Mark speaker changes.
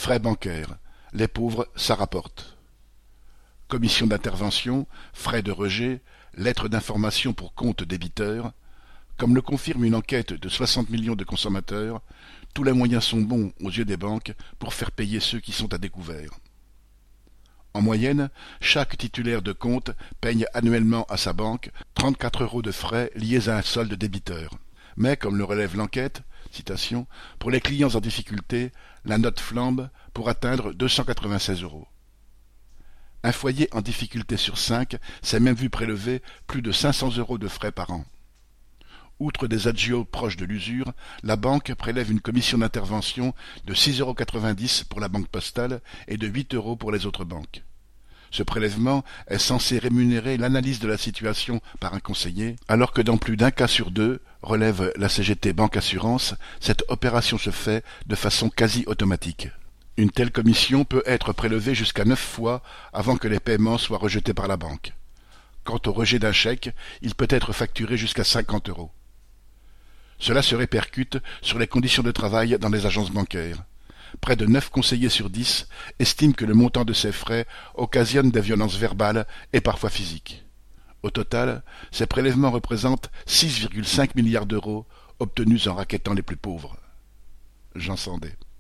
Speaker 1: Frais bancaires. Les pauvres, ça rapporte. Commission d'intervention, frais de rejet, lettres d'information pour compte débiteur. Comme le confirme une enquête de 60 millions de consommateurs, tous les moyens sont bons aux yeux des banques pour faire payer ceux qui sont à découvert. En moyenne, chaque titulaire de compte paye annuellement à sa banque 34 € de frais liés à un solde débiteur. Mais, comme le relève l'enquête, citation, pour les clients en difficulté, la note flambe pour atteindre 296 €. Un foyer en difficulté sur 5 s'est même vu prélever plus de 500 € de frais par an. Outre des agios proches de l'usure, la banque prélève une commission d'intervention de 6,90 € pour la banque postale et de 8 € pour les autres banques. Ce prélèvement est censé rémunérer l'analyse de la situation par un conseiller, alors que dans plus d'un cas sur deux, relève la CGT Banque Assurance, cette opération se fait de façon quasi automatique. Une telle commission peut être prélevée jusqu'à 9 fois avant que les paiements soient rejetés par la banque. Quant au rejet d'un chèque, il peut être facturé jusqu'à 50 €. Cela se répercute sur les conditions de travail dans les agences bancaires. Près de 9 conseillers sur 10 estiment que le montant de ces frais occasionne des violences verbales et parfois physiques. Au total, ces prélèvements représentent 6,5 milliards d'euros obtenus en rackettant les plus pauvres. Jean Sandé.